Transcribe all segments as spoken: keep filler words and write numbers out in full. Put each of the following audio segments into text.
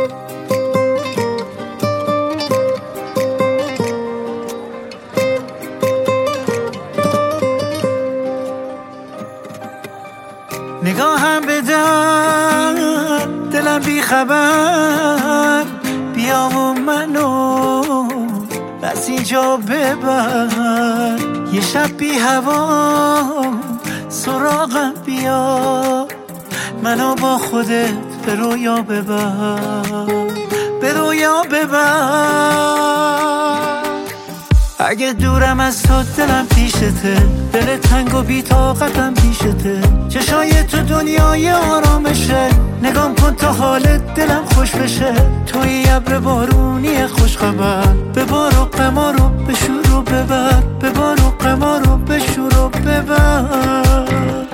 نگاهم بدن دلم بی خبر، بیا و منو از اینجا ببر. یه شب بی هوا سراغم بیا، منو با خودت به رویا ببر، به رویا ببر. اگه دورم از تو دلم پیشته، دل تنگ و بی طاقتم پیشته. چشای تو دنیای آرامشه، نگام کن تا حالت دلم خوش بشه. توی ابر بارونی خوش خبر، ببار و قمارو بشور و ببر، ببار و قمارو بشور و ببر.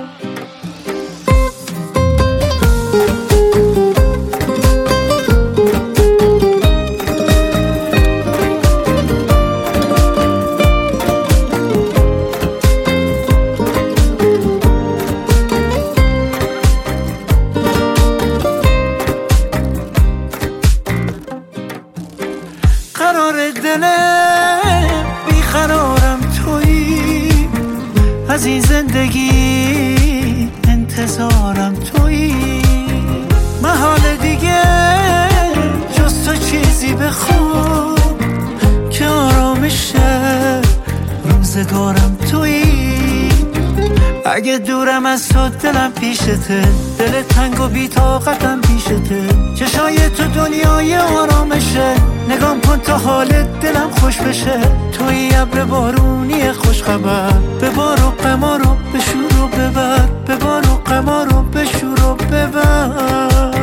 قرار دلم بیقرارم تویی، از این زندگی انتظارم تویی. محال دیگه جز تو چیزی بخون که آرامشه روزگارم تویی. اگه دورم از تو دلم پیشته، دل تنگ و بی طاقتم پیشته. چشای تو دنیای آرامشه، نگام کن تا حالت دلم خوش بشه. توی ابر بارونی خوش خبر، ببار و قمارو بشور و ببر، ببار و قمارو بشور و ببر.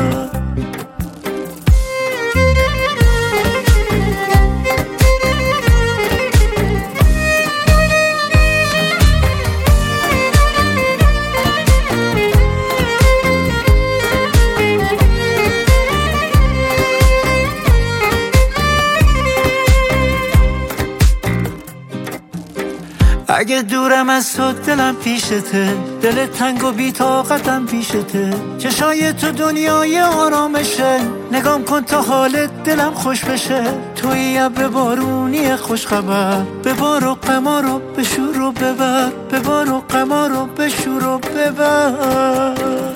اگه دورم از تو دلم پیشته، دل تنگ و بی طاقتم پیشته. چشای تو دنیای آرامشه، نگام کن تا حالت دلم خوش بشه. توی ابر بارونی خوش خبر، ببار و قمارو بشور و ببر، ببار و قمارو بشور و ببر.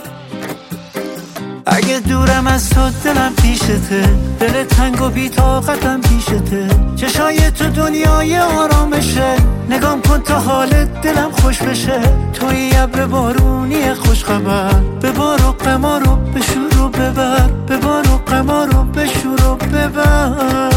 اگه دورم از تو دلم پیشته، دل تنگ و بی طاقتم پیشته. چشای تو دنیای آرامشه، نگام کن تا حالت دلم خوش بشه. توی ابر بارونی خوش خبر، ببار و قمارو بشور و ببر، ببار و قمارو بشور و ببر.